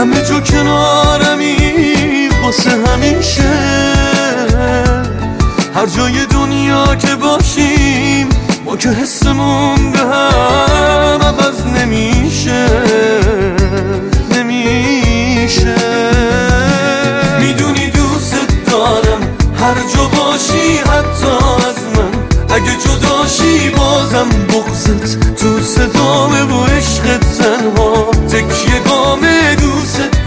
همه جا کنارمی واسه همیشه. هر جای دنیا که باشیم ما که حسمون به هم عوض نمیشه. میدونی دوست دارم هر جا باشی حتی از من. اگه جداشی بازم بغضت تو صدامه و عشقت تنها تکیه گامه دوست